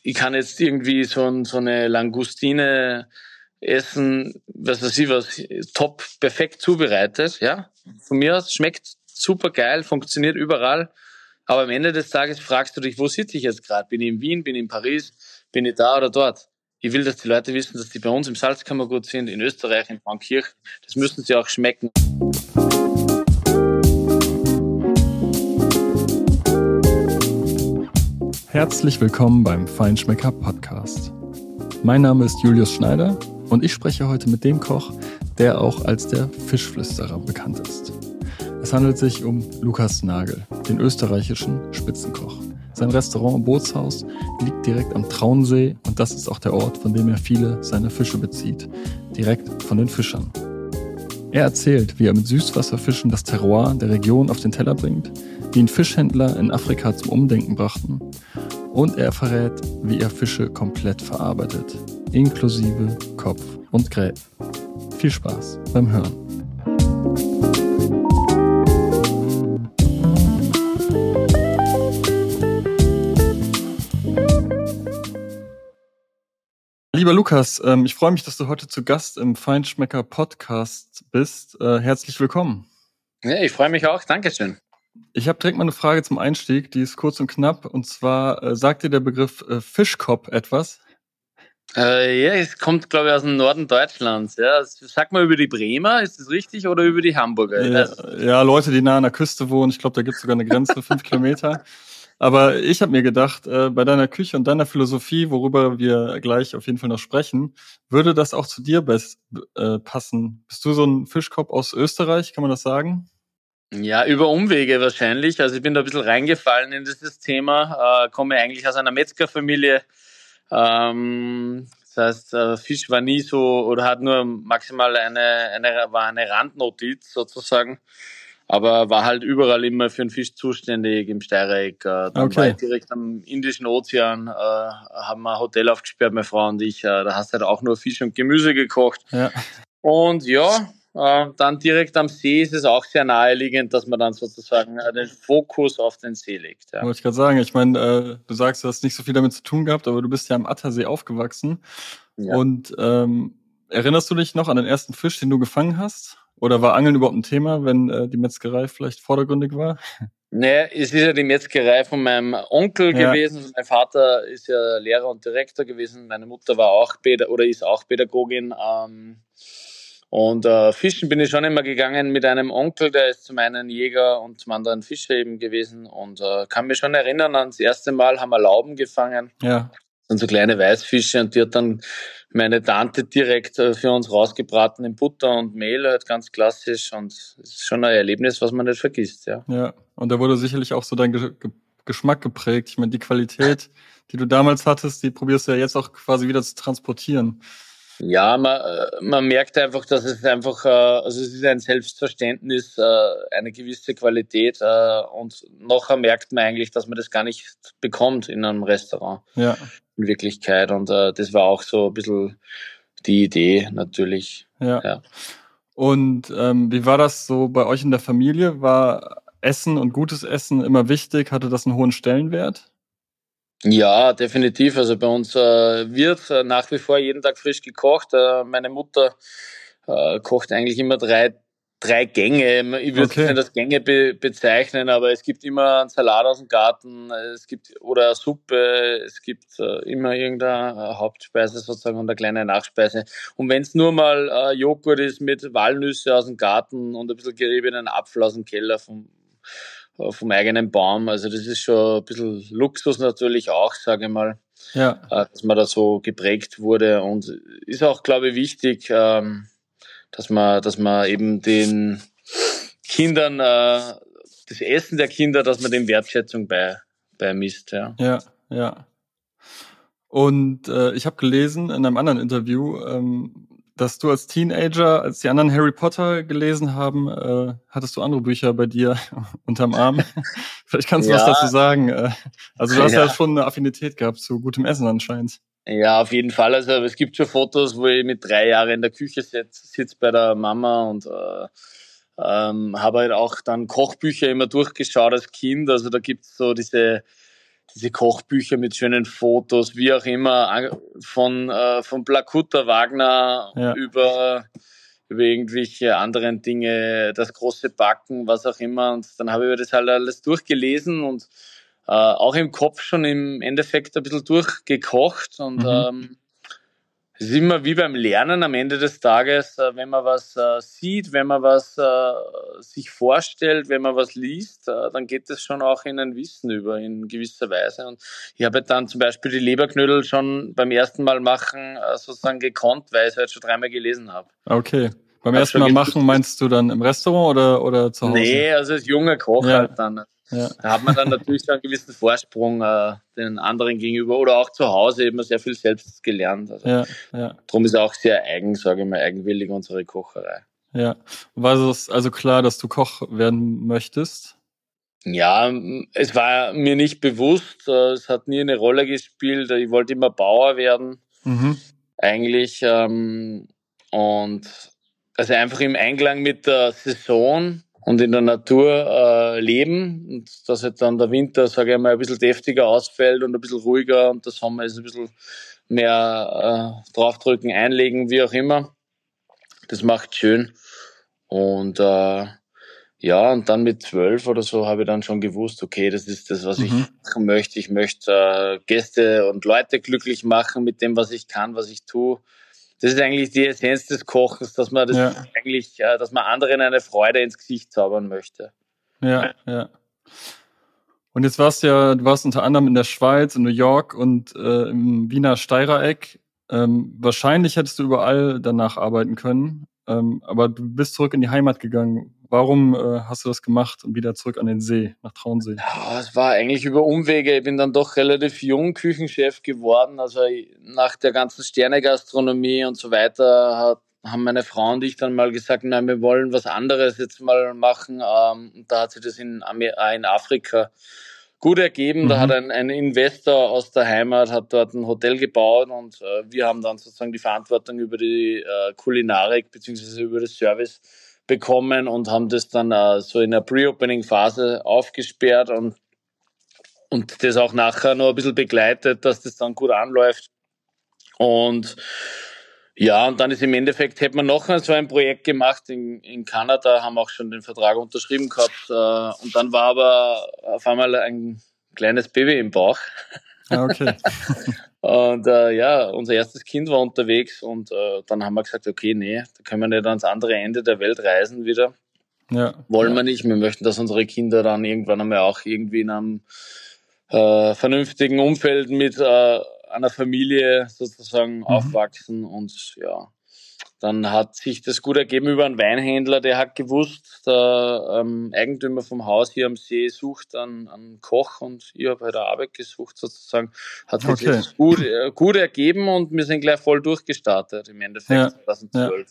ich kann jetzt irgendwie so eine Langustine essen, was weiß ich was, top, perfekt zubereitet, ja. Von mir aus schmeckt super geil, funktioniert überall. Aber am Ende des Tages fragst du dich, wo sitze ich jetzt gerade? Bin ich in Wien, bin ich in Paris, bin ich da oder dort? Ich will, dass die Leute wissen, dass die bei uns im Salzkammergut sind, in Österreich, in Frauenkirch. Das müssen sie auch schmecken. Herzlich willkommen beim Feinschmecker Podcast. Mein Name ist Julius Schneider und ich spreche heute mit dem Koch, der auch als der Fischflüsterer bekannt ist. Es handelt sich um Lukas Nagel, den österreichischen Spitzenkoch. Sein Restaurant Bootshaus liegt direkt am Traunsee und das ist auch der Ort, von dem er viele seiner Fische bezieht, direkt von den Fischern. Er erzählt, wie er mit Süßwasserfischen das Terroir der Region auf den Teller bringt, wie ihn Fischhändler in Afrika zum Umdenken brachten und er verrät, wie er Fische komplett verarbeitet, inklusive Kopf und Gräten. Viel Spaß beim Hören. Lieber Lukas, ich freue mich, dass du heute zu Gast im Feinschmecker Podcast bist. Herzlich willkommen. Ja, ich freue mich auch. Dankeschön. Ich habe direkt mal eine Frage zum Einstieg, die ist kurz und knapp. Und zwar, sagt dir der Begriff Fischkopf etwas? Ja, es kommt, glaube ich, aus dem Norden Deutschlands. Ja. Sag mal über die Bremer, ist das richtig, oder über die Hamburger? Ja, Leute, die nah an der Küste wohnen. Ich glaube, da gibt es sogar eine Grenze, 5 Kilometer. Aber ich habe mir gedacht, bei deiner Küche und deiner Philosophie, worüber wir gleich auf jeden Fall noch sprechen, würde das auch zu dir passen. Bist du so ein Fischkopf aus Österreich, kann man das sagen? Ja, über Umwege wahrscheinlich. Also ich bin da ein bisschen reingefallen in dieses Thema. Komme eigentlich aus einer Metzgerfamilie. Das heißt, Fisch war nie so oder hat nur maximal eine Randnotiz sozusagen. Aber war halt überall immer für den Fisch zuständig im Steiereck. Dann war ich direkt am Indischen Ozean, haben wir ein Hotel aufgesperrt, meine Frau und ich. Da hast du halt auch nur Fisch und Gemüse gekocht. Ja. Und ja, dann direkt am See ist es auch sehr naheliegend, dass man dann sozusagen den Fokus auf den See legt. Ja. Wollte ich gerade sagen, ich meine, du sagst, du hast nicht so viel damit zu tun gehabt, aber du bist ja am Attersee aufgewachsen. Ja. Und erinnerst du dich noch an den ersten Fisch, den du gefangen hast? Oder war Angeln überhaupt ein Thema, wenn die Metzgerei vielleicht vordergründig war? Nee, es ist ja die Metzgerei von meinem Onkel gewesen. Mein Vater ist ja Lehrer und Direktor gewesen. Meine Mutter war auch ist auch Pädagogin. Und fischen bin ich schon immer gegangen mit einem Onkel, der ist zum einen Jäger und zum anderen Fischer eben gewesen. Und kann mich schon erinnern, ans erste Mal haben wir Lauben gefangen. Ja. Und so kleine Weißfische, und die hat dann meine Tante direkt für uns rausgebraten in Butter und Mehl, halt ganz klassisch, und es ist schon ein Erlebnis, was man nicht vergisst, ja. Ja, und da wurde sicherlich auch so dein Geschmack geprägt. Ich meine, die Qualität, die du damals hattest, die probierst du ja jetzt auch quasi wieder zu transportieren. Ja, man merkt einfach, dass es einfach, also es ist ein Selbstverständnis, eine gewisse Qualität, und nachher merkt man eigentlich, dass man das gar nicht bekommt in einem Restaurant. Ja. In Wirklichkeit, und das war auch so ein bisschen die Idee natürlich. Ja. Und wie war das so bei euch in der Familie? War Essen und gutes Essen immer wichtig? Hatte das einen hohen Stellenwert? Ja, definitiv. Also bei uns wird nach wie vor jeden Tag frisch gekocht. Meine Mutter kocht eigentlich immer drei Gänge. Ich würde es nicht als Gänge bezeichnen, aber es gibt immer einen Salat aus dem Garten, oder eine Suppe, es gibt immer irgendeine Hauptspeise sozusagen und eine kleine Nachspeise. Und wenn es nur mal Joghurt ist mit Walnüsse aus dem Garten und ein bisschen geriebenen Apfel aus dem Keller vom eigenen Baum, also das ist schon ein bisschen Luxus natürlich auch, sage ich mal, dass man da so geprägt wurde, und ist auch, glaube ich, wichtig, dass man eben den Kindern, das Essen der Kinder, dass man dem Wertschätzung beimisst. Ja. Und ich habe gelesen in einem anderen Interview, dass du als Teenager, als die anderen Harry Potter gelesen haben, hattest du andere Bücher bei dir unterm Arm. Vielleicht kannst du was dazu sagen. Also du hast ja schon eine Affinität gehabt zu gutem Essen anscheinend. Ja, auf jeden Fall. Also es gibt schon Fotos, wo ich mit 3 Jahren in der Küche sitze bei der Mama, und habe halt auch dann Kochbücher immer durchgeschaut als Kind. Also da gibt's so diese diese Kochbücher mit schönen Fotos, wie auch immer, von Blackutta Wagner über irgendwelche anderen Dinge, das große Backen, was auch immer. Und dann habe ich mir das halt alles durchgelesen und auch im Kopf schon im Endeffekt ein bisschen durchgekocht. Und es ist immer wie beim Lernen am Ende des Tages, wenn man was sieht, wenn man was sich vorstellt, wenn man was liest, dann geht es schon auch in ein Wissen über in gewisser Weise. Und ich habe dann zum Beispiel die Leberknödel schon beim ersten Mal machen sozusagen gekonnt, weil ich es halt schon 3-mal gelesen habe. Okay. Beim ersten Mal machen meinst du dann im Restaurant oder zu Hause? Nee, also als junger Koch halt dann. Ja. Da hat man dann natürlich so einen gewissen Vorsprung den anderen gegenüber oder auch zu Hause eben sehr viel selbst gelernt. Also darum ist auch sehr eigenwillig unsere Kocherei. Ja. War es also klar, dass du Koch werden möchtest? Ja, es war mir nicht bewusst. Es hat nie eine Rolle gespielt. Ich wollte immer Bauer werden. Eigentlich. Und also einfach im Einklang mit der Saison und in der Natur leben und dass halt dann der Winter, sage ich mal, ein bisschen deftiger ausfällt und ein bisschen ruhiger und der Sommer ist ein bisschen mehr draufdrücken, einlegen, wie auch immer. Das macht schön. Und und dann mit 12 oder so habe ich dann schon gewusst, okay, das ist das, was ich machen möchte. Ich möchte Gäste und Leute glücklich machen mit dem, was ich kann, was ich tue. Das ist eigentlich die Essenz des Kochens, dass man dass man anderen eine Freude ins Gesicht zaubern möchte. Ja. Und jetzt du warst unter anderem in der Schweiz, in New York und im Wiener Steirereck. Wahrscheinlich hättest du überall danach arbeiten können, aber du bist zurück in die Heimat gegangen. Warum hast du das gemacht und wieder zurück an den See, nach Traunsee? Ja, es war eigentlich über Umwege. Ich bin dann doch relativ jung Küchenchef geworden. Also nach der ganzen Sternegastronomie und so weiter haben meine Frau und ich dann mal gesagt, nein, wir wollen was anderes jetzt mal machen. Und da hat sich das in Afrika gut ergeben. Da hat ein Investor aus der Heimat hat dort ein Hotel gebaut und wir haben dann sozusagen die Verantwortung über die Kulinarik beziehungsweise über das Service bekommen und haben das dann so in der Pre-Opening-Phase aufgesperrt und das auch nachher noch ein bisschen begleitet, dass das dann gut anläuft. Und und dann ist im Endeffekt, hätte man noch so ein Projekt gemacht in Kanada, haben auch schon den Vertrag unterschrieben gehabt und dann war aber auf einmal ein kleines Baby im Bauch. Okay. Und unser erstes Kind war unterwegs und dann haben wir gesagt, okay, nee, da können wir nicht ans andere Ende der Welt reisen wieder. Ja. Wollen wir nicht. Wir möchten, dass unsere Kinder dann irgendwann einmal auch irgendwie in einem vernünftigen Umfeld mit einer Familie sozusagen aufwachsen und dann hat sich das gut ergeben über einen Weinhändler, der hat gewusst, der Eigentümer vom Haus hier am See sucht einen Koch und ich habe halt eine Arbeit gesucht sozusagen. Hat sich das gut ergeben und wir sind gleich voll durchgestartet im Endeffekt 2012.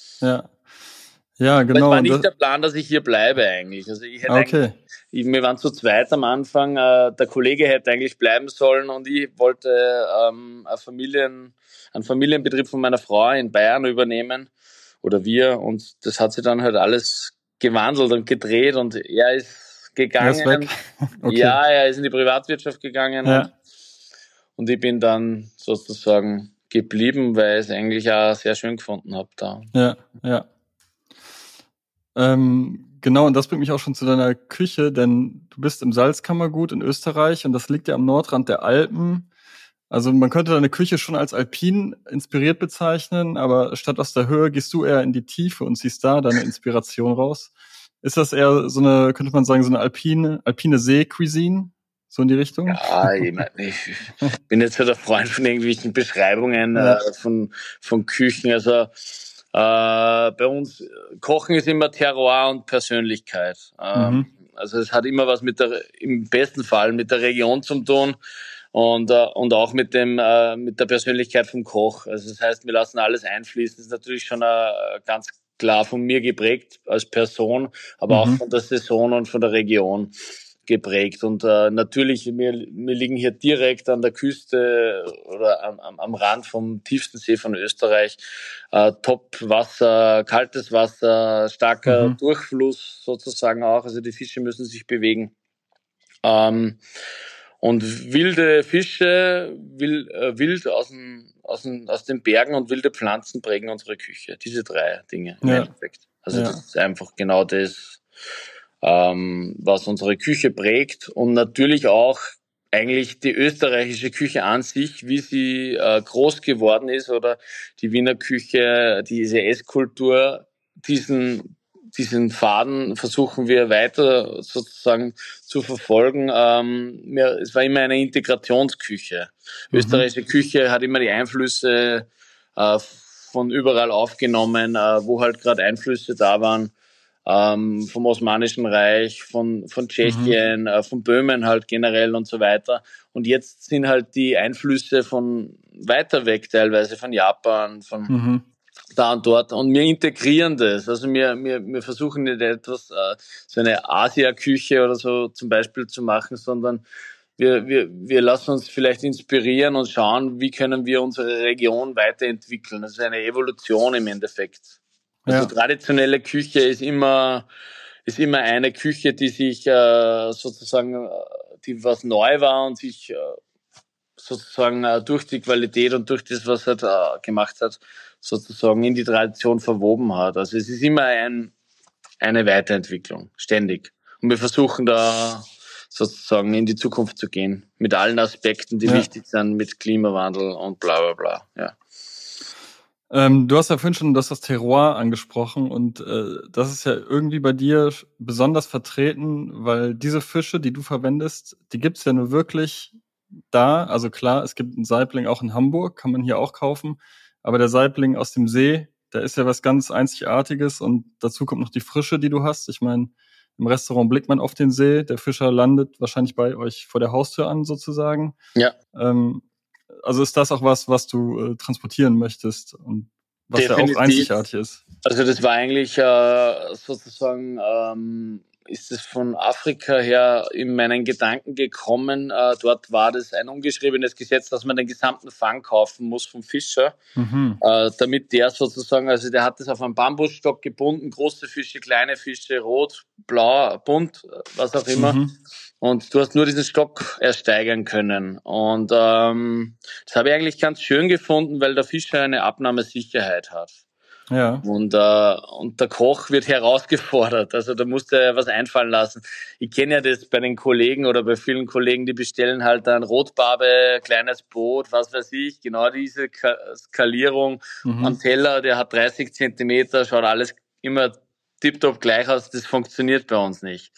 Ja, genau. Es war nicht der Plan, dass ich hier bleibe eigentlich. Also ich hätte wir waren zu zweit am Anfang. Der Kollege hätte eigentlich bleiben sollen und ich wollte einen Familienbetrieb von meiner Frau in Bayern übernehmen oder wir und das hat sich dann halt alles gewandelt und gedreht und er ist gegangen. Er ist weg. Okay. Ja, er ist in die Privatwirtschaft gegangen und ich bin dann sozusagen geblieben, weil ich es eigentlich auch sehr schön gefunden habe da. Ja. Genau, und das bringt mich auch schon zu deiner Küche, denn du bist im Salzkammergut in Österreich und das liegt ja am Nordrand der Alpen. Also man könnte deine Küche schon als alpin inspiriert bezeichnen, aber statt aus der Höhe gehst du eher in die Tiefe und ziehst da deine Inspiration raus. Ist das eher so eine, könnte man sagen, so eine alpine See-Cuisine? So in die Richtung? Ja, ich bin jetzt so der Freund von irgendwelchen Beschreibungen von Küchen. Also bei uns Kochen ist immer Terroir und Persönlichkeit. Also es hat immer was im besten Fall mit der Region zu tun und auch mit der Persönlichkeit vom Koch. Also das heißt, wir lassen alles einfließen. Das ist natürlich schon ganz klar von mir geprägt als Person, aber auch von der Saison und von der Region geprägt. Und natürlich, wir liegen hier direkt an der Küste oder am Rand vom tiefsten See von Österreich. Top-Wasser, kaltes Wasser, starker Durchfluss sozusagen auch. Also die Fische müssen sich bewegen. Und wilde Fische, wild aus den Bergen und wilde Pflanzen prägen unsere Küche. Diese 3 Dinge im Endeffekt. Also das ist einfach genau das, was unsere Küche prägt. Und natürlich auch eigentlich die österreichische Küche an sich, wie sie groß geworden ist, oder die Wiener Küche, diese Esskultur, diesen Faden versuchen wir weiter sozusagen zu verfolgen. Es war immer eine Integrationsküche. Österreichische Küche hat immer die Einflüsse von überall aufgenommen, wo halt gerade Einflüsse da waren. Vom Osmanischen Reich, von Tschechien, von Böhmen halt generell und so weiter. Und jetzt sind halt die Einflüsse von weiter weg, teilweise von Japan, von da und dort. Und wir integrieren das. Also wir versuchen nicht etwas, so eine Asia-Küche oder so zum Beispiel zu machen, sondern wir lassen uns vielleicht inspirieren und schauen, wie können wir unsere Region weiterentwickeln. Das ist eine Evolution im Endeffekt. Also traditionelle Küche ist immer eine Küche, die sich sozusagen, die was neu war und sich sozusagen durch die Qualität und durch das, was er gemacht hat, sozusagen in die Tradition verwoben hat. Also es ist immer eine Weiterentwicklung, ständig. Und wir versuchen da sozusagen in die Zukunft zu gehen, mit allen Aspekten, die wichtig sind, mit Klimawandel und bla bla bla. Ja. Du hast ja vorhin schon das Terroir angesprochen und das ist ja irgendwie bei dir besonders vertreten, weil diese Fische, die du verwendest, die gibt's ja nur wirklich da. Also klar, es gibt einen Saibling auch in Hamburg, kann man hier auch kaufen, aber der Saibling aus dem See, der ist ja was ganz Einzigartiges und dazu kommt noch die Frische, die du hast. Ich meine, im Restaurant blickt man auf den See, der Fischer landet wahrscheinlich bei euch vor der Haustür an sozusagen. Ja. Also ist das auch was du transportieren möchtest und was definitiv. Ja auch einzigartig ist? Also das war eigentlich sozusagen, ist es von Afrika her in meinen Gedanken gekommen. Dort war das ein ungeschriebenes Gesetz, dass man den gesamten Fang kaufen muss vom Fischer, damit der sozusagen, also der hat das auf einen Bambusstock gebunden, große Fische, kleine Fische, rot, blau, bunt, was auch immer. Und du hast nur diesen Stock ersteigern können. Und das habe ich eigentlich ganz schön gefunden, weil der Fischer eine Abnahmesicherheit hat. Ja. Und der Koch wird herausgefordert. Also da musst du was einfallen lassen. Ich kenne ja das bei den Kollegen oder bei vielen Kollegen, die bestellen halt ein Rotbarbe, kleines Boot, was weiß ich. Genau diese Skalierung am Teller, der hat 30 Zentimeter, schaut alles immer tipptopp gleich aus. Das funktioniert bei uns nicht.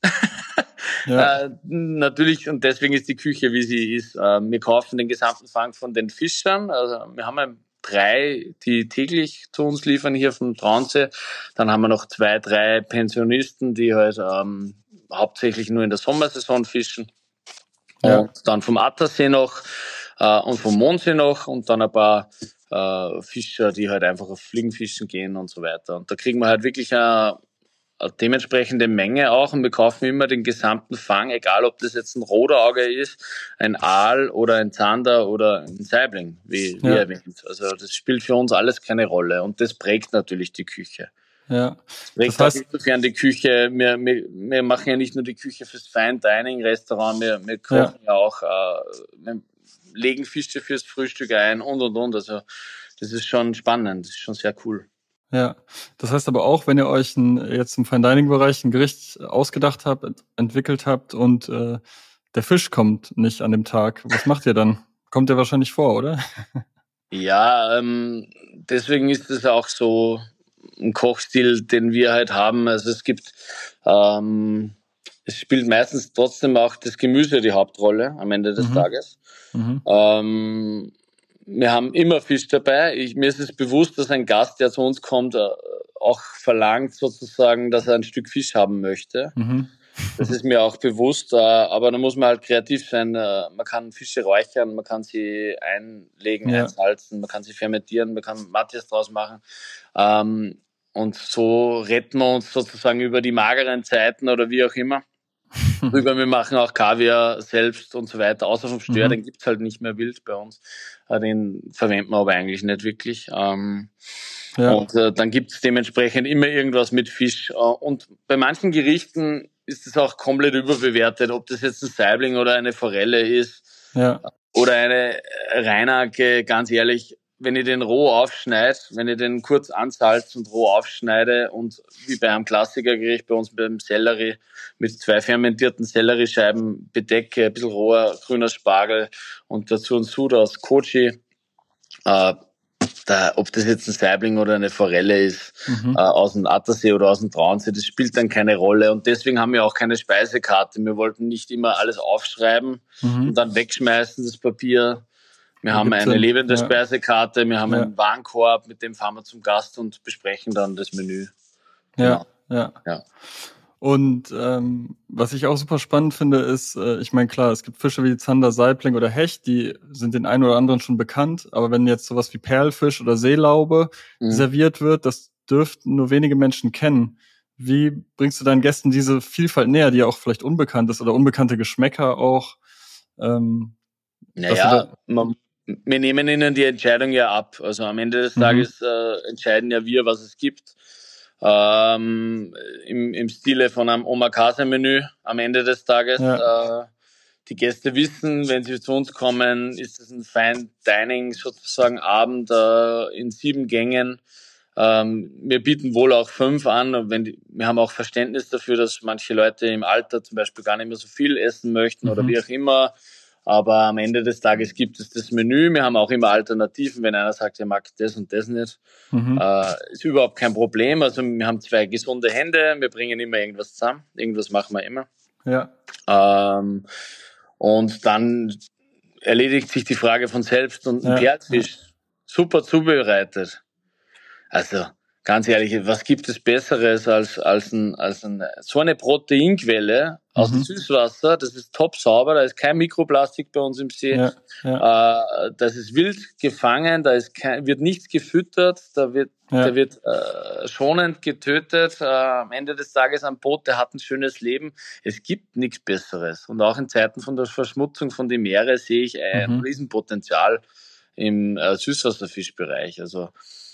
Natürlich, und deswegen ist die Küche, wie sie ist. Wir kaufen den gesamten Fang von den Fischern. Also wir haben 3, die täglich zu uns liefern hier vom Traunsee. Dann haben wir noch 2, 3 Pensionisten, die halt hauptsächlich nur in der Sommersaison fischen. Ja. Und dann vom Attersee noch und vom Mondsee noch und dann ein paar Fischer, die halt einfach auf Fliegenfischen gehen und so weiter. Und da kriegen wir halt wirklich eine dementsprechende Menge auch und wir kaufen immer den gesamten Fang, egal ob das jetzt ein Roderauge ist, ein Aal oder ein Zander oder ein Saibling, wie erwähnt. Also das spielt für uns alles keine Rolle und das prägt natürlich die Küche. Ja. Das heißt, insofern die Küche, wir machen ja nicht nur die Küche fürs Fine Dining Restaurant, wir kochen ja auch, wir legen Fische fürs Frühstück ein und. Also das ist schon spannend, das ist schon sehr cool. Ja, das heißt aber auch, wenn ihr euch jetzt im Fine-Dining-Bereich ein Gericht ausgedacht habt, entwickelt habt und der Fisch kommt nicht an dem Tag, was macht ihr dann? Kommt der wahrscheinlich vor, oder? Ja, deswegen ist es auch so ein Kochstil, den wir halt haben. Also es gibt, es spielt meistens trotzdem auch das Gemüse die Hauptrolle am Ende des Tages. Wir haben immer Fisch dabei. Mir ist es bewusst, dass ein Gast, der zu uns kommt, auch verlangt sozusagen, dass er ein Stück Fisch haben möchte. Das ist mir auch bewusst, aber da muss man halt kreativ sein. Man kann Fische räuchern, man kann sie einlegen, einsalzen, man kann sie fermentieren, man kann Matjes draus machen. Und so retten wir uns sozusagen über die mageren Zeiten oder wie auch immer. Wir machen auch Kaviar selbst und so weiter, außer vom Stör, den gibt's halt nicht mehr wild bei uns. Den verwenden wir aber eigentlich nicht wirklich. Und dann gibt's dementsprechend immer irgendwas mit Fisch. Und bei manchen Gerichten ist es auch komplett überbewertet, ob das jetzt ein Saibling oder eine Forelle ist oder eine Reinacke, ganz ehrlich, wenn ich den roh aufschneide, wenn ich den kurz ansalze und roh aufschneide und wie bei einem Klassikergericht bei uns beim Sellerie mit 2 fermentierten Selleriescheiben bedecke, ein bisschen roher grüner Spargel und dazu ein Sud aus Kochi, ob das jetzt ein Saibling oder eine Forelle ist, aus dem Attersee oder aus dem Traunsee, das spielt dann keine Rolle. Und deswegen haben wir auch keine Speisekarte. Wir wollten nicht immer alles aufschreiben und dann wegschmeißen, das Papier. Wir haben eine lebende Speisekarte, wir haben einen Warenkorb, mit dem fahren wir zum Gast und besprechen dann das Menü. Genau. Ja. Und was ich auch super spannend finde, ist, ich meine, klar, es gibt Fische wie Zander, Saibling oder Hecht, die sind den einen oder anderen schon bekannt, aber wenn jetzt sowas wie Perlfisch oder Seelaube serviert wird, das dürften nur wenige Menschen kennen. Wie bringst du deinen Gästen diese Vielfalt näher, die ja auch vielleicht unbekannt ist oder unbekannte Geschmäcker auch? Wir nehmen ihnen die Entscheidung ja ab. Also am Ende des Tages entscheiden ja wir, was es gibt. Im Stile von einem Omakase-Menü am Ende des Tages. Die Gäste wissen, wenn sie zu uns kommen, ist es ein Fine Dining sozusagen Abend in 7 Gängen. Wir bieten wohl auch 5 an. Wir haben auch Verständnis dafür, dass manche Leute im Alter zum Beispiel gar nicht mehr so viel essen möchten oder wie auch immer. Aber am Ende des Tages gibt es das Menü. Wir haben auch immer Alternativen, wenn einer sagt, er mag das und das nicht. Ist überhaupt kein Problem. Also wir haben 2 gesunde Hände. Wir bringen immer irgendwas zusammen. Irgendwas machen wir immer. Und dann erledigt sich die Frage von selbst. Und ein Perlfisch, super zubereitet. Also ganz ehrlich, was gibt es Besseres als so eine Proteinquelle aus dem Süßwasser? Das ist top sauber, da ist kein Mikroplastik bei uns im See. Das ist wild gefangen, wird nichts gefüttert, da wird schonend getötet. Am Ende des Tages am Boot, der hat ein schönes Leben. Es gibt nichts Besseres. Und auch in Zeiten von der Verschmutzung von den Meeren sehe ich ein Riesenpotenzial im Süßwasserfischbereich. Also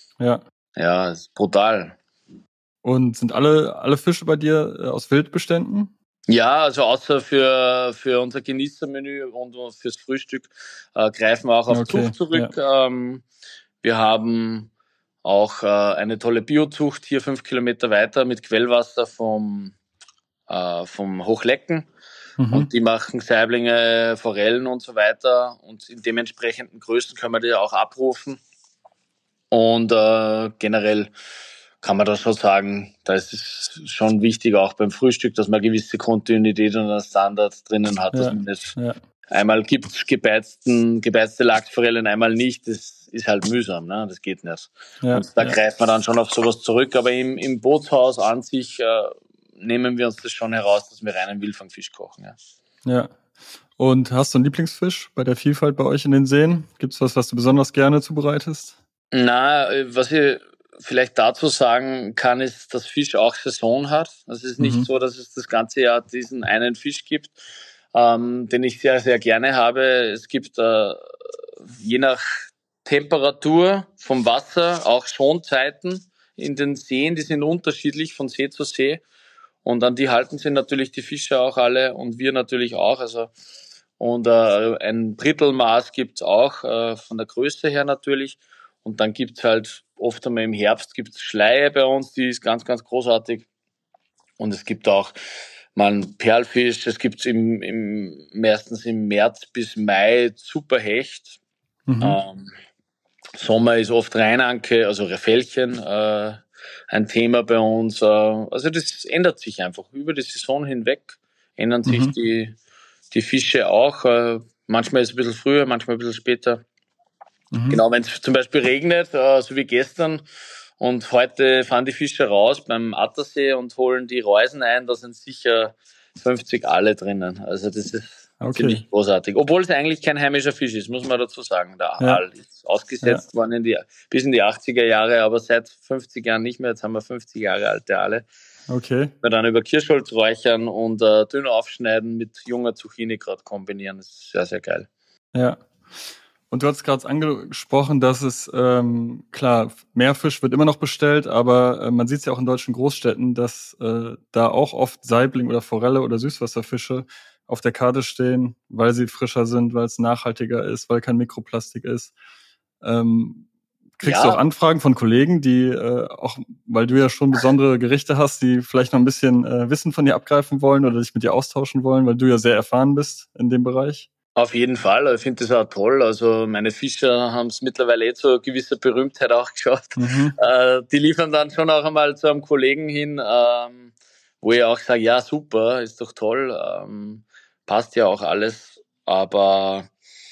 ja, ist brutal. Und sind alle Fische bei dir aus Wildbeständen? Ja, also außer für unser Genießermenü und fürs Frühstück greifen wir auch auf Zucht zurück. Wir haben auch eine tolle Biozucht hier 5 Kilometer weiter mit Quellwasser vom Hochlecken. Und die machen Saiblinge, Forellen und so weiter. Und in dementsprechenden Größen können wir die auch abrufen. Und generell kann man da schon sagen, da ist es schon wichtig, auch beim Frühstück, dass man eine gewisse Kontinuität und einen Standard drinnen hat, dass man nicht einmal gibt gebeizte Lachsforellen, einmal nicht. Das ist halt mühsam, ne? Das geht nicht. Und da greift man dann schon auf sowas zurück. Aber im Bootshaus an sich nehmen wir uns das schon heraus, dass wir reinen Wildfangfisch kochen. Ja. Und hast du einen Lieblingsfisch bei der Vielfalt bei euch in den Seen? Gibt's was du besonders gerne zubereitest? Na, was ich vielleicht dazu sagen kann, ist, dass Fisch auch Saison hat. Es ist nicht so, dass es das ganze Jahr diesen einen Fisch gibt, den ich sehr, sehr gerne habe. Es gibt je nach Temperatur vom Wasser auch Schonzeiten in den Seen. Die sind unterschiedlich von See zu See. Und an die halten sich natürlich die Fische auch alle und wir natürlich auch. Also und ein Drittelmaß gibt's auch von der Größe her natürlich. Und dann gibt's halt oft einmal im Herbst gibt's Schleie bei uns, die ist ganz, ganz großartig. Und es gibt auch mal einen Perlfisch, es gibt meistens im März bis Mai super Hecht. Sommer ist oft Reinanke, also Refellchen, ein Thema bei uns. Also das ändert sich einfach. Über die Saison hinweg ändern sich die Fische auch. Manchmal ist es ein bisschen früher, manchmal ein bisschen später. Genau, wenn es zum Beispiel regnet, so wie gestern, und heute fahren die Fischer raus beim Attersee und holen die Reusen ein, da sind sicher 50 Aale drinnen. Also das ist ziemlich großartig. Obwohl es eigentlich kein heimischer Fisch ist, muss man dazu sagen. Der Aal ist ausgesetzt worden bis in die 80er Jahre, aber seit 50 Jahren nicht mehr. Jetzt haben wir 50 Jahre alte Aale. Wir dann über Kirschholz räuchern und dünn aufschneiden mit junger Zucchini gerade kombinieren. Das ist sehr, sehr geil. Ja. Und du hast gerade angesprochen, dass es, klar, Meerfisch wird immer noch bestellt, aber man sieht es ja auch in deutschen Großstädten, dass da auch oft Saibling oder Forelle oder Süßwasserfische auf der Karte stehen, weil sie frischer sind, weil es nachhaltiger ist, weil kein Mikroplastik ist. Kriegst du auch Anfragen von Kollegen, die auch, weil du ja schon besondere Gerichte hast, die vielleicht noch ein bisschen Wissen von dir abgreifen wollen oder sich mit dir austauschen wollen, weil du ja sehr erfahren bist in dem Bereich? Auf jeden Fall, ich finde das auch toll. Also meine Fischer haben es mittlerweile zu einer gewissen Berühmtheit auch geschafft. Die liefern dann schon auch einmal zu einem Kollegen hin, wo ich auch sage, ja super, ist doch toll, passt ja auch alles, aber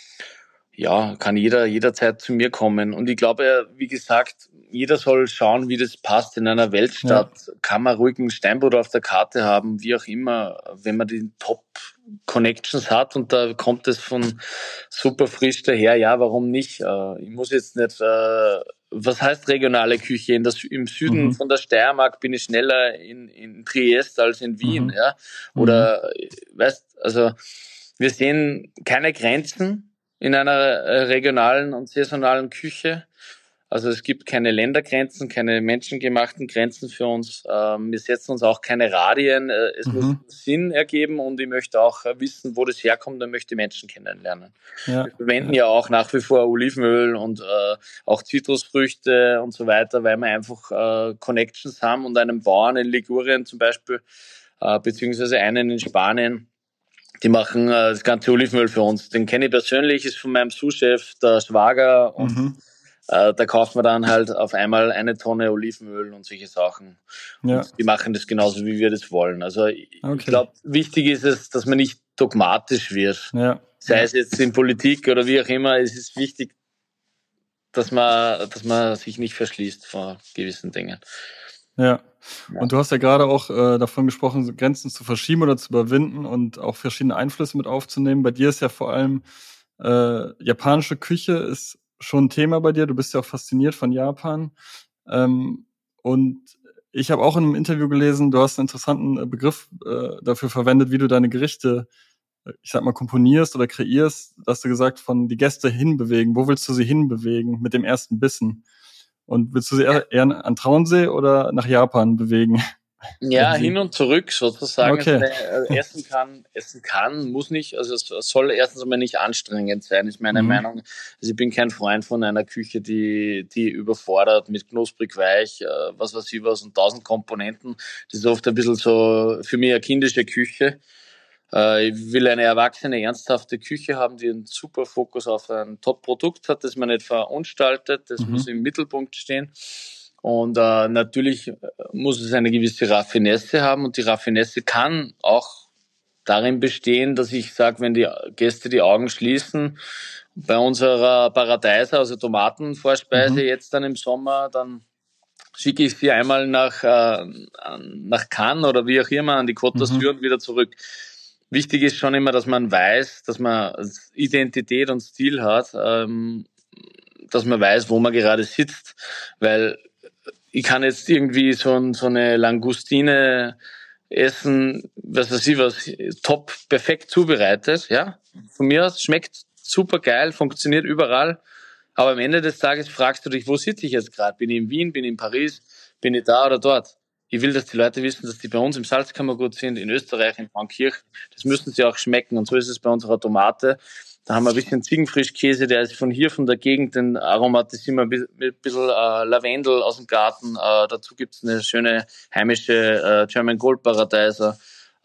ja, kann jederzeit zu mir kommen. Und ich glaube, wie gesagt, jeder soll schauen, wie das passt. In einer Weltstadt kann man ruhig einen Steinbutt auf der Karte haben, wie auch immer, wenn man die Top-Connections hat und da kommt es von super frisch daher. Ja, warum nicht? Ich muss jetzt nicht, was heißt regionale Küche? Im Süden von der Steiermark bin ich schneller in Triest als in Wien, ja. Oder, weißt, also, wir sehen keine Grenzen in einer regionalen und saisonalen Küche. Also es gibt keine Ländergrenzen, keine menschengemachten Grenzen für uns. Wir setzen uns auch keine Radien. Es muss Sinn ergeben und ich möchte auch wissen, wo das herkommt und möchte Menschen kennenlernen. Ja. Wir verwenden ja auch nach wie vor Olivenöl und auch Zitrusfrüchte und so weiter, weil wir einfach Connections haben und einen Bauern in Ligurien zum Beispiel, beziehungsweise einen in Spanien, die machen das ganze Olivenöl für uns. Den kenne ich persönlich, ist von meinem Sous-Chef der Schwager und da kaufen wir dann halt auf einmal 1 Tonne Olivenöl und solche Sachen. Ja. Und die machen das genauso, wie wir das wollen. Also ich glaube, wichtig ist es, dass man nicht dogmatisch wird. Ja. Sei es jetzt in Politik oder wie auch immer. Es ist wichtig, dass man sich nicht verschließt vor gewissen Dingen. Ja. Und du hast ja gerade auch davon gesprochen, Grenzen zu verschieben oder zu überwinden und auch verschiedene Einflüsse mit aufzunehmen. Bei dir ist ja vor allem japanische Küche ist schon ein Thema bei dir. Du bist ja auch fasziniert von Japan. Und ich habe auch in einem Interview gelesen, du hast einen interessanten Begriff dafür verwendet, wie du deine Gerichte, ich sag mal, komponierst oder kreierst. Da hast du gesagt, von die Gäste hinbewegen. Wo willst du sie hinbewegen mit dem ersten Bissen? Und willst du sie eher an Traunsee oder nach Japan bewegen? Ja, hin und zurück sozusagen. Okay. Essen kann, muss nicht. Also es soll erstens einmal nicht anstrengend sein, ist meine Meinung. Also ich bin kein Freund von einer Küche, die überfordert mit knusprig weich, was weiß ich was und 1000 Komponenten. Das ist oft ein bisschen so für mich eine kindische Küche. Ich will eine erwachsene, ernsthafte Küche haben, die einen super Fokus auf ein Top-Produkt hat, das man nicht verunstaltet. Das muss im Mittelpunkt stehen. Und natürlich muss es eine gewisse Raffinesse haben. Und die Raffinesse kann auch darin bestehen, dass ich sage, wenn die Gäste die Augen schließen, bei unserer Paradeiser, also Tomatenvorspeise jetzt dann im Sommer, dann schicke ich sie einmal nach Cannes oder wie auch immer an die Côte d'Azur und wieder zurück. Wichtig ist schon immer, dass man weiß, dass man Identität und Stil hat, dass man weiß, wo man gerade sitzt, weil ich kann jetzt irgendwie so eine Langustine essen, was weiß ich was, top, perfekt zubereitet, ja. Von mir aus schmeckt super geil, funktioniert überall, aber am Ende des Tages fragst du dich, wo sitze ich jetzt gerade? Bin ich in Wien, bin ich in Paris, bin ich da oder dort? Ich will, dass die Leute wissen, dass die bei uns im Salzkammergut sind, in Österreich, in Frauenkirch. Das müssen sie auch schmecken. Und so ist es bei unserer Tomate. Da haben wir ein bisschen Ziegenfrischkäse, der ist von hier, von der Gegend, den aromatisieren wir mit ein bisschen Lavendel aus dem Garten. Dazu gibt's eine schöne heimische German Gold Paradeiser.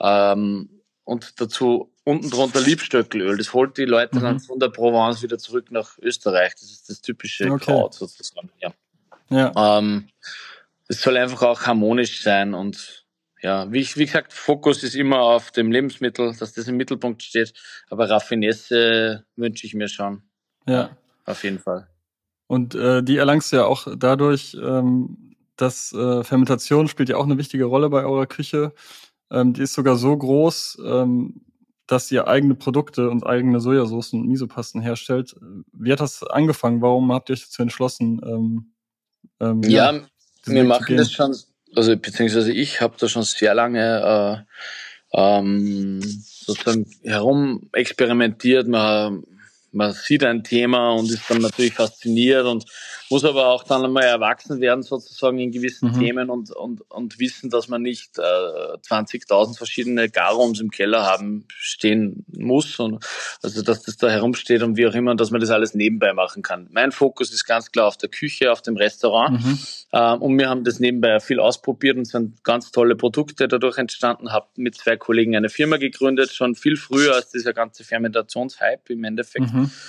Und dazu unten drunter Liebstöckelöl. Das holt die Leute dann von der Provence wieder zurück nach Österreich. Das ist das typische Kraut sozusagen. Ja. Es soll einfach auch harmonisch sein und ja, wie gesagt, Fokus ist immer auf dem Lebensmittel, dass das im Mittelpunkt steht, aber Raffinesse wünsche ich mir schon. Ja. Auf jeden Fall. Und die erlangst du ja auch dadurch, dass Fermentation spielt ja auch eine wichtige Rolle bei eurer Küche. Die ist sogar so groß, dass ihr eigene Produkte und eigene Sojasoßen und Misopasten herstellt. Wie hat das angefangen? Warum habt ihr euch dazu entschlossen? Wir machen das schon, also beziehungsweise ich habe da schon sehr lange sozusagen herum experimentiert. Wir man sieht ein Thema und ist dann natürlich fasziniert und muss aber auch dann einmal erwachsen werden sozusagen in gewissen Themen und wissen, dass man nicht 20.000 verschiedene Garums im Keller haben stehen muss und also dass das da herumsteht und wie auch immer und dass man das alles nebenbei machen kann. Mein Fokus ist ganz klar auf der Küche, auf dem Restaurant und wir haben das nebenbei viel ausprobiert und sind ganz tolle Produkte dadurch entstanden. Habe mit 2 Kollegen eine Firma gegründet, schon viel früher als dieser ganze Fermentationshype im Endeffekt.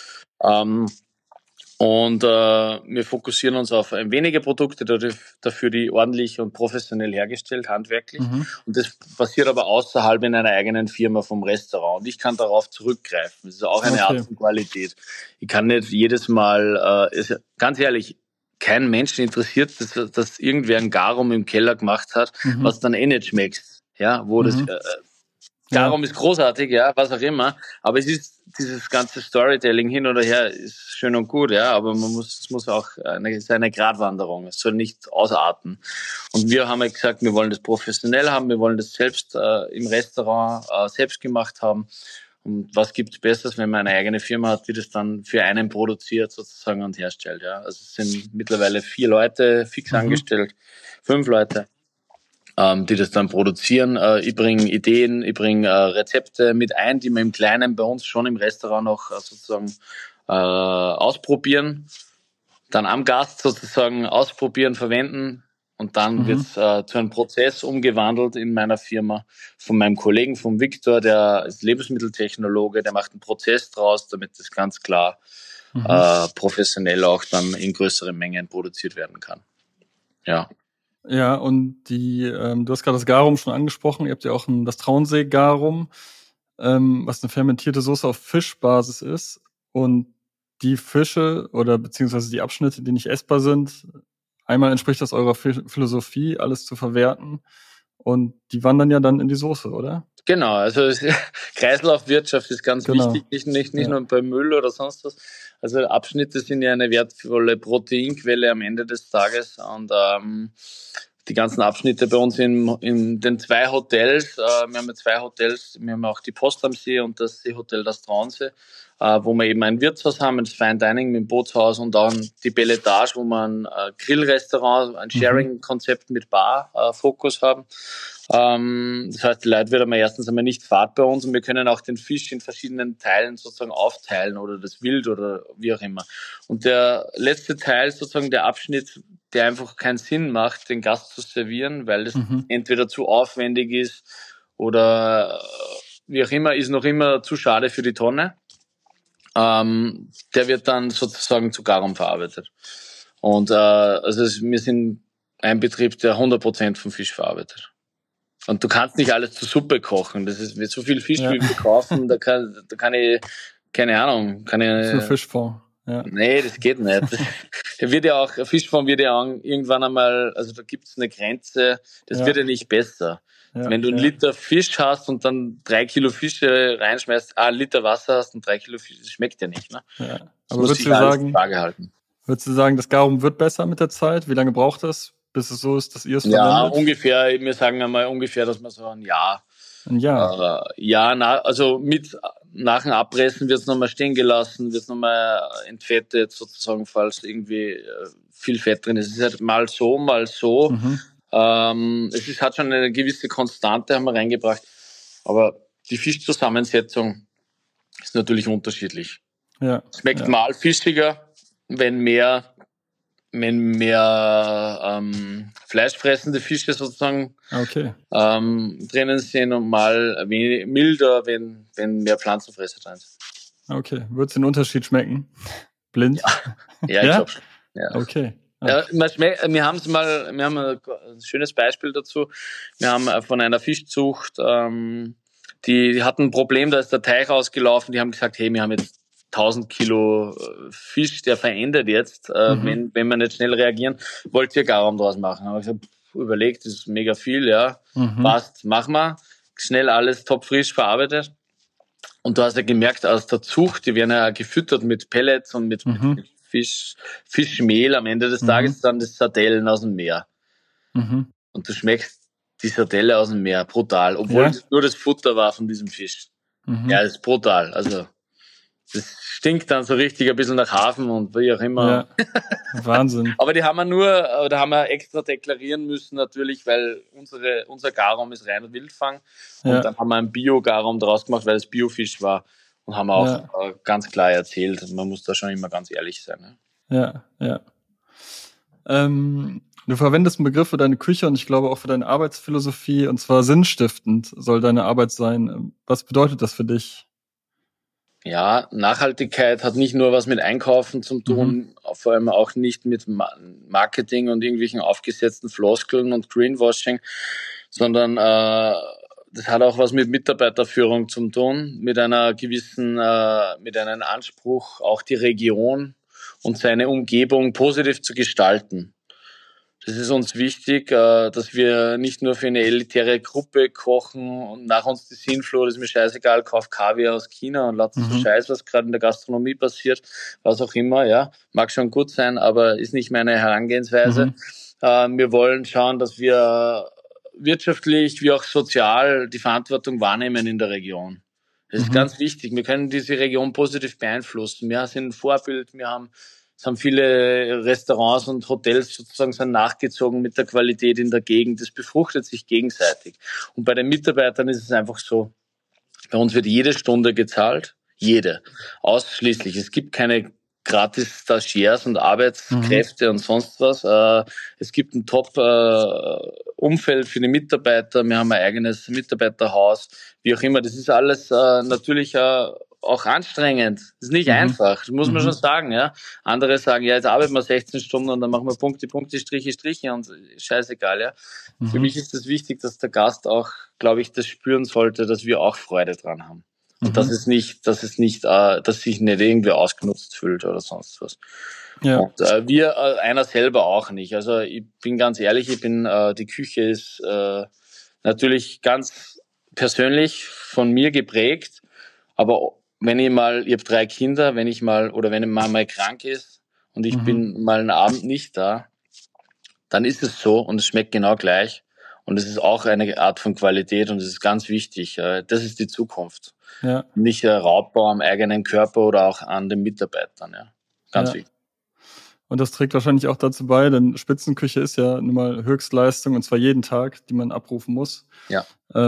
Und wir fokussieren uns auf wenige Produkte, dafür die ordentlich und professionell hergestellt, handwerklich. Und das passiert aber außerhalb in einer eigenen Firma vom Restaurant. Und ich kann darauf zurückgreifen. Das ist auch eine Art von Qualität. Ich kann nicht jedes Mal, ganz ehrlich, kein Mensch interessiert, dass irgendwer ein Garum im Keller gemacht hat, was dann nicht schmeckt. Ja, wo das Garum ist großartig, ja, was auch immer. Aber es ist dieses ganze Storytelling hin oder her ist schön und gut, ja, aber es muss auch eine Gratwanderung. Es soll nicht ausarten. Und wir haben ja gesagt, wir wollen das professionell haben, wir wollen das selbst im Restaurant selbst gemacht haben. Und was gibt's Besseres, wenn man eine eigene Firma hat, die das dann für einen produziert sozusagen und herstellt, ja. Also es sind mittlerweile 4 Leute fix angestellt, 5 Leute, die das dann produzieren. Ich bringe Ideen, ich bringe Rezepte mit ein, die wir im Kleinen bei uns schon im Restaurant noch sozusagen ausprobieren, dann am Gast sozusagen ausprobieren, verwenden und dann wird's zu einem Prozess umgewandelt in meiner Firma von meinem Kollegen, vom Viktor, der ist Lebensmitteltechnologe, der macht einen Prozess draus, damit das ganz klar professionell auch dann in größeren Mengen produziert werden kann. Ja. Ja, und du hast gerade das Garum schon angesprochen. Ihr habt ja auch das Traunsee-Garum, was eine fermentierte Soße auf Fischbasis ist. Und die Fische oder beziehungsweise die Abschnitte, die nicht essbar sind, einmal entspricht das eurer Philosophie, alles zu verwerten. Und die wandern ja dann in die Soße, oder? Genau, also Kreislaufwirtschaft ist ganz wichtig, nicht nur beim Müll oder sonst was. Also Abschnitte sind ja eine wertvolle Proteinquelle am Ende des Tages und die ganzen Abschnitte bei uns in den 2 Hotels, wir haben ja 2 Hotels, wir haben auch die Post am See und das Seehotel das Traunsee, wo wir eben ein Wirtshaus haben, ein Fine Dining mit dem Bootshaus und dann die Belletage, wo wir ein Grillrestaurant, ein Sharing-Konzept mit Bar-Fokus haben. Das heißt, die Leute wird einmal erstens einmal nicht Fahrt bei uns und wir können auch den Fisch in verschiedenen Teilen sozusagen aufteilen oder das Wild oder wie auch immer. Und der letzte Teil, sozusagen der Abschnitt, der einfach keinen Sinn macht, den Gast zu servieren, weil das entweder zu aufwendig ist oder wie auch immer, ist noch immer zu schade für die Tonne. Der wird dann sozusagen zu Garum verarbeitet. Und wir sind ein Betrieb, der 100% vom Fisch verarbeitet. Und du kannst nicht alles zur Suppe kochen. Das ist so viel Fisch, wie wir kaufen, da kann ich, keine Ahnung, Für Fischfond. Ja. Nee, das geht nicht. Fischfond wird ja irgendwann einmal, also da gibt's eine Grenze, das wird ja nicht besser. Ja, wenn du einen Liter Fisch hast und dann 3 Kilo Fische reinschmeißt, 1 Liter Wasser hast und 3 Kilo Fisch, das schmeckt ja nicht. Ne? Ja. Aber würdest du sagen, das Garum wird besser mit der Zeit? Wie lange braucht das, bis es so ist, dass ihr es verwendet? Ja, ungefähr, wir sagen einmal ungefähr, dass man so ein Jahr. Ein Jahr? Nach dem Abpressen wird es nochmal stehen gelassen, wird es nochmal entfettet, sozusagen, falls irgendwie viel Fett drin ist. Es ist halt mal so, mal so. Hat schon eine gewisse Konstante, haben wir reingebracht. Aber die Fischzusammensetzung ist natürlich unterschiedlich. Ja. Schmeckt mal fischiger, wenn mehr fleischfressende Fische sozusagen drinnen sind und mal milder, wenn mehr Pflanzenfresser drin sind. Okay, wird es den Unterschied schmecken? Blind? Ja, ich glaube schon. Ja. Okay. Ja, wir haben ein schönes Beispiel dazu. Wir haben von einer Fischzucht, die hatten ein Problem, da ist der Teich ausgelaufen, die haben gesagt, hey, wir haben jetzt 1000 Kilo Fisch, der verändert jetzt, wenn wir nicht schnell reagieren, wollt ihr Garum draus machen? Aber ich habe überlegt, das ist mega viel, ja, passt, machen wir, schnell alles topfrisch verarbeitet. Und du hast ja gemerkt, aus der Zucht, die werden ja gefüttert mit Pellets und mit Fischmehl, am Ende des Tages dann das Sardellen aus dem Meer. Und du schmeckst die Sardelle aus dem Meer, brutal, obwohl es nur das Futter war von diesem Fisch. Ja, das ist brutal, also das stinkt dann so richtig ein bisschen nach Hafen und wie auch immer. Ja, Wahnsinn. Aber da haben wir extra deklarieren müssen natürlich, weil unser Garum ist reiner Wildfang. Und dann haben wir einen Bio-Garum draus gemacht, weil es Biofisch war. Und haben auch ganz klar erzählt, man muss da schon immer ganz ehrlich sein. Ne? Ja. Du verwendest einen Begriff für deine Küche und ich glaube auch für deine Arbeitsphilosophie, und zwar sinnstiftend soll deine Arbeit sein. Was bedeutet das für dich? Ja, Nachhaltigkeit hat nicht nur was mit Einkaufen zu tun, vor allem auch nicht mit Marketing und irgendwelchen aufgesetzten Floskeln und Greenwashing, sondern das hat auch was mit Mitarbeiterführung zu tun, mit einer gewissen, mit einem Anspruch, auch die Region und seine Umgebung positiv zu gestalten. Das ist uns wichtig, dass wir nicht nur für eine elitäre Gruppe kochen und nach uns die Sinnflut, ist mir scheißegal, kauf Kaviar aus China und lass so Scheiß, was gerade in der Gastronomie passiert, was auch immer, ja, mag schon gut sein, aber ist nicht meine Herangehensweise. Wir wollen schauen, dass wir wirtschaftlich wie auch sozial die Verantwortung wahrnehmen in der Region. Das ist ganz wichtig. Wir können diese Region positiv beeinflussen. Wir sind ein Vorbild, es haben viele Restaurants und Hotels sozusagen sind nachgezogen mit der Qualität in der Gegend. Das befruchtet sich gegenseitig. Und bei den Mitarbeitern ist es einfach so, bei uns wird jede Stunde gezahlt. Jede. Ausschließlich. Es gibt keine gratis Stagiaires und Arbeitskräfte und sonst was. Es gibt ein Top-Umfeld für die Mitarbeiter. Wir haben ein eigenes Mitarbeiterhaus. Wie auch immer. Das ist alles natürlich auch anstrengend. Das ist nicht einfach, das muss man schon sagen, ja. Andere sagen, ja, jetzt arbeiten wir 16 Stunden und dann machen wir Punkte, Striche und scheißegal, ja. Für mich ist es wichtig, dass der Gast auch, glaube ich, das spüren sollte, dass wir auch Freude dran haben. Und dass sich nicht irgendwie ausgenutzt fühlt oder sonst was. Ja. Und wir einer selber auch nicht. Also ich bin ganz ehrlich, die Küche ist natürlich ganz persönlich von mir geprägt, aber wenn ich habe 3 Kinder, wenn Mama mal krank ist und ich bin mal einen Abend nicht da, dann ist es so und es schmeckt genau gleich. Und es ist auch eine Art von Qualität und es ist ganz wichtig. Das ist die Zukunft. Ja. Nicht Raubbau am eigenen Körper oder auch an den Mitarbeitern. Ja. Ganz wichtig. Und das trägt wahrscheinlich auch dazu bei, denn Spitzenküche ist ja nun mal Höchstleistung und zwar jeden Tag, die man abrufen muss. Ja.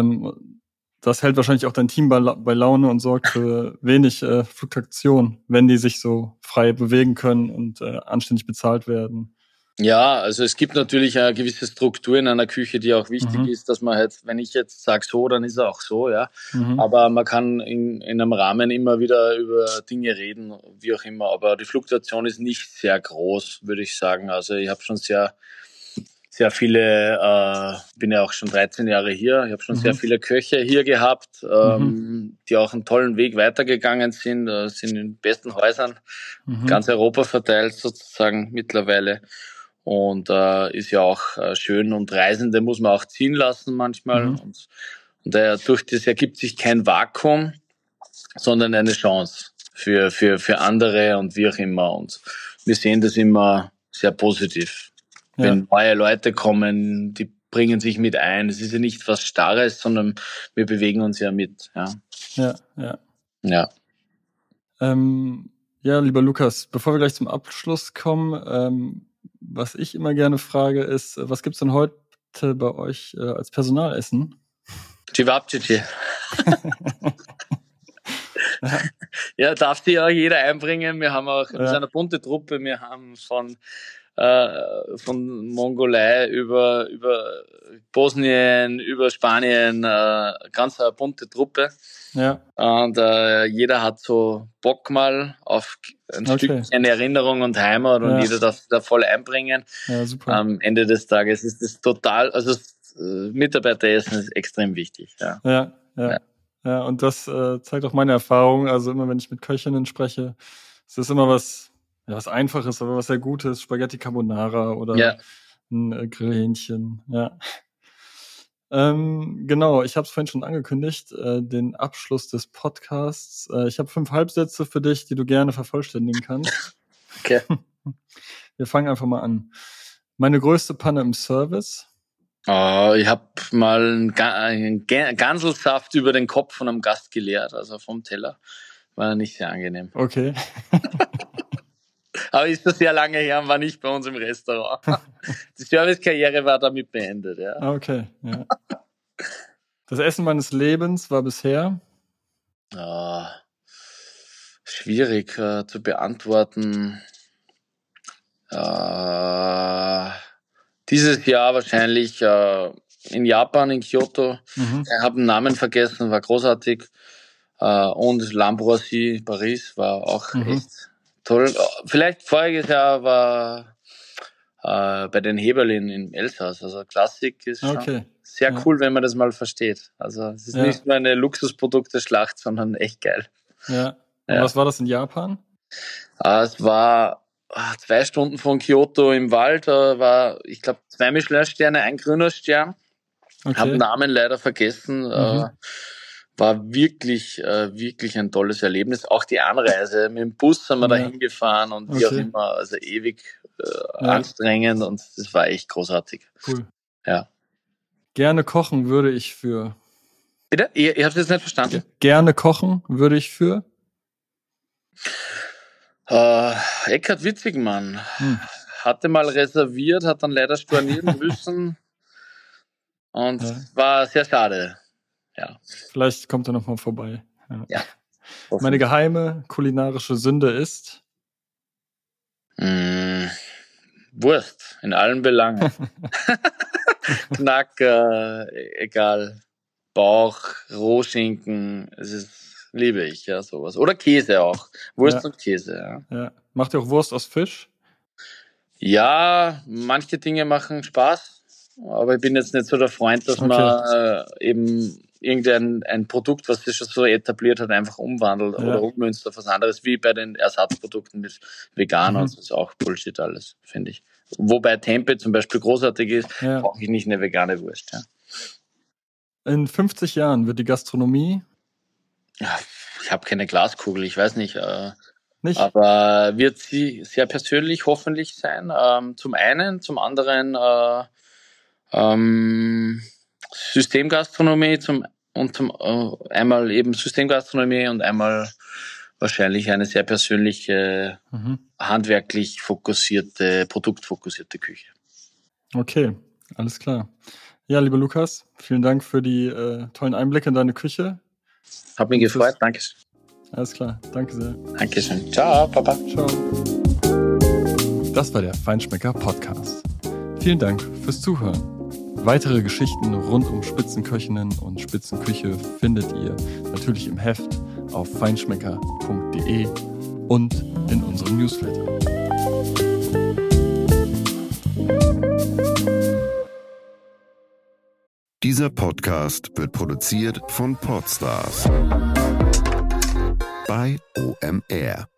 Das hält wahrscheinlich auch dein Team bei Laune und sorgt für wenig Fluktuation, wenn die sich so frei bewegen können und anständig bezahlt werden. Ja, also es gibt natürlich eine gewisse Struktur in einer Küche, die auch wichtig ist, dass man halt, wenn ich jetzt sage so, dann ist er auch so, ja. Aber man kann in einem Rahmen immer wieder über Dinge reden, wie auch immer. Aber die Fluktuation ist nicht sehr groß, würde ich sagen. Also ich habe schon sehr viele, bin ja auch schon 13 Jahre hier, ich habe schon sehr viele Köche hier gehabt, die auch einen tollen Weg weitergegangen sind, sind in besten Häusern, ganz Europa verteilt sozusagen mittlerweile. Und ist ja auch schön und Reisende muss man auch ziehen lassen manchmal. Und durch das ergibt sich kein Vakuum, sondern eine Chance für andere und wie auch immer. Und wir sehen das immer sehr positiv. Ja. Wenn neue Leute kommen, die bringen sich mit ein. Es ist ja nicht was Starres, sondern wir bewegen uns ja mit. Ja. Ja, lieber Lukas, bevor wir gleich zum Abschluss kommen, was ich immer gerne frage, ist, was gibt's denn heute bei euch als Personalessen? Cevapcici. Ja, darf sich auch jeder einbringen. Wir haben auch, wir sind eine bunte Truppe. Wir haben von Mongolei über Bosnien, über Spanien, ganz eine bunte Truppe. Ja. Und jeder hat so Bock mal auf ein Stückchen Erinnerung und Heimat und jeder darf sich da voll einbringen. Ja, super. Am Ende des Tages ist das total, also das Mitarbeiteressen ist extrem wichtig. Ja, und das zeigt auch meine Erfahrung. Also immer, wenn ich mit Köchinnen spreche, es ist immer was Einfaches, aber was sehr Gutes, Spaghetti Carbonara oder ein Grillhähnchen. Ja. Genau, ich habe es vorhin schon angekündigt, den Abschluss des Podcasts. Ich habe 5 Halbsätze für dich, die du gerne vervollständigen kannst. Okay. Wir fangen einfach mal an. Meine größte Panne im Service? Ich habe mal einen Ganselsaft über den Kopf von einem Gast geleert, also vom Teller. War nicht sehr angenehm. Okay. Aber ist das sehr lange her und war nicht bei uns im Restaurant. Die Servicekarriere war damit beendet, ja. Okay, ja. Das Essen meines Lebens war bisher? Schwierig zu beantworten. Dieses Jahr wahrscheinlich in Japan, in Kyoto. Ich habe den Namen vergessen, war großartig. Und L'Ambroisie, Paris, war auch echt toll. Vielleicht voriges Jahr war bei den Heberlin im Elsass. Also Klassik ist schon sehr cool, wenn man das mal versteht. Also es ist nicht nur eine Luxusprodukte-Schlacht, sondern echt geil. Ja. Und was war das in Japan? Es war 2 Stunden von Kyoto im Wald. Da war, ich glaube, 2 Michelin-Sterne, 1 grüner Stern. Okay. Habe den Namen leider vergessen. War wirklich ein tolles Erlebnis. Auch die Anreise. Mit dem Bus sind wir da hingefahren und wie auch immer. Also ewig anstrengend und das war echt großartig. Cool. Ja. Gerne kochen würde ich für... Bitte? Ihr habt es jetzt nicht verstanden? Gerne kochen würde ich für... Eckhard Witzigmann. Hatte mal reserviert, hat dann leider stornieren müssen und war sehr schade. Ja. Vielleicht kommt er nochmal vorbei. Ja. Meine geheime kulinarische Sünde ist? Wurst, in allen Belangen. Knack, egal. Bauch, Rohschinken, liebe ich, ja, sowas. Oder Käse auch. Wurst und Käse, ja. Macht ihr auch Wurst aus Fisch? Ja, manche Dinge machen Spaß, aber ich bin jetzt nicht so der Freund, dass man eben ein Produkt, was sich schon so etabliert hat, einfach umwandelt oder ummünzt auf was anderes, wie bei den Ersatzprodukten mit Veganern. Das ist auch Bullshit alles, finde ich. Wobei Tempeh zum Beispiel großartig ist, brauche ich nicht eine vegane Wurst. Ja. In 50 Jahren wird die Gastronomie... Ja, ich habe keine Glaskugel, ich weiß nicht. Nicht? Aber wird sie sehr persönlich hoffentlich sein. Zum einen, zum anderen Systemgastronomie einmal eben Systemgastronomie und einmal wahrscheinlich eine sehr persönliche, handwerklich fokussierte, produktfokussierte Küche. Okay, alles klar. Ja, lieber Lukas, vielen Dank für die tollen Einblicke in deine Küche. Hat mich gefreut, danke. Alles klar, danke sehr. Dankeschön. Ciao, Papa. Ciao. Das war der Feinschmecker Podcast. Vielen Dank fürs Zuhören. Weitere Geschichten rund um Spitzenköchinnen und Spitzenküche findet ihr natürlich im Heft auf feinschmecker.de und in unserem Newsletter. Dieser Podcast wird produziert von Podstars bei OMR.